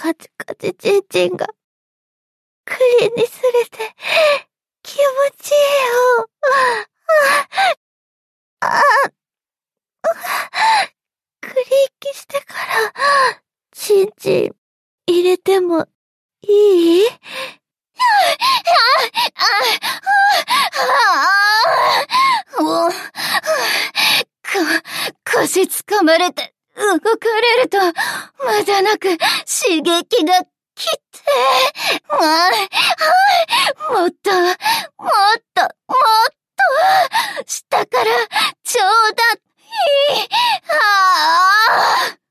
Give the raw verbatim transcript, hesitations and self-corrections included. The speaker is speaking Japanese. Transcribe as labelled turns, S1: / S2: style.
S1: カチカチチンチンが、クリにすれて、気持ちいいよ。ああ、クリーキしてから、チンチン、入れても、いい？もう、腰掴まれて動かれると、無駄なく刺激が来て、もっと、もっと、もっと、下からちょうだい。ああ。